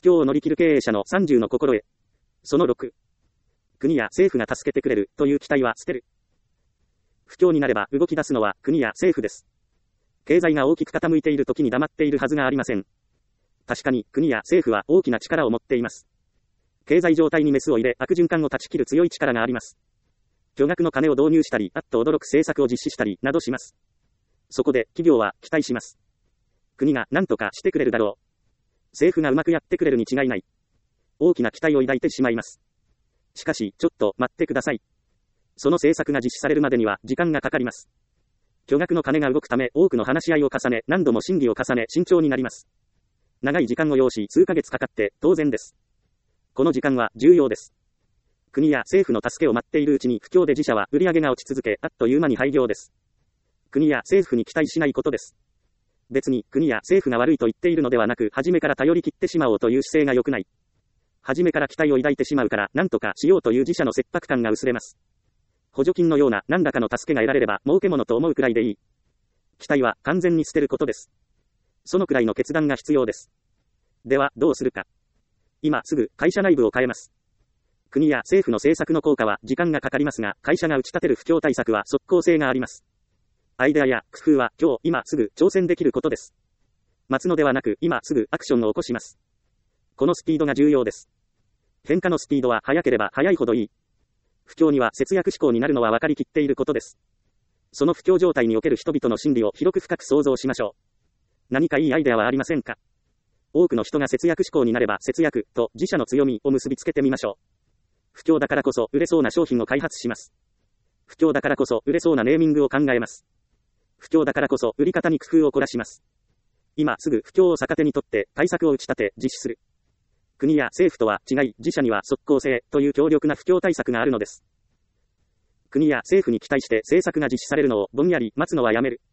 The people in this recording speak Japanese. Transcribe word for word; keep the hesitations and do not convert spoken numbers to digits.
況を乗り切る経営者のさんじゅうの心得。そのろく。国や政府が助けてくれるという期待は捨てる。不況になれば動き出すのは国や政府です。経済が大きく傾いている時に黙っているはずがありません。確かに国や政府は大きな力を持っています。経済状態にメスを入れ悪循環を断ち切る強い力があります。巨額の金を導入したり、あっと驚く政策を実施したりなどします。そこで企業は期待します。国が何とかしてくれるだろう。政府がうまくやってくれるに違いない。大きな期待を抱いてしまいます。しかし、ちょっと待ってください。その政策が実施されるまでには時間がかかります。巨額の金が動くため多くの話し合いを重ね、何度も審議を重ね、慎重になります。長い時間を要し、数ヶ月かかって当然です。この時間は重要です。国や政府の助けを待っているうちに不況で自社は売り上げが落ち続け、あっという間に廃業です。国や政府に期待しないことです。別に国や政府が悪いと言っているのではなく、初めから頼り切ってしまおうという姿勢が良くない。初めから期待を抱いてしまうから、何とかしようという自社の切迫感が薄れます。補助金のような何らかの助けが得られれば、儲け物と思うくらいでいい。期待は完全に捨てることです。そのくらいの決断が必要です。では、どうするか。今すぐ会社内部を変えます。国や政府の政策の効果は時間がかかりますが、会社が打ち立てる不況対策は即効性があります。アイデアや工夫は今日、今すぐ挑戦できることです。待つのではなく、今すぐアクションを起こします。このスピードが重要です。変化のスピードは速ければ速いほどいい。不況には節約志向になるのは分かりきっていることです。その不況状態における人々の心理を広く深く想像しましょう。何かいいアイデアはありませんか？多くの人が節約志向になれば節約と自社の強みを結びつけてみましょう。不況だからこそ売れそうな商品を開発します。不況だからこそ売れそうなネーミングを考えます。不況だからこそ売り方に工夫を凝らします。今すぐ不況を逆手にとって対策を打ち立て実施する。国や政府とは違い、自社には即効性という強力な不況対策があるのです。国や政府に期待して政策が実施されるのをぼんやり待つのはやめる。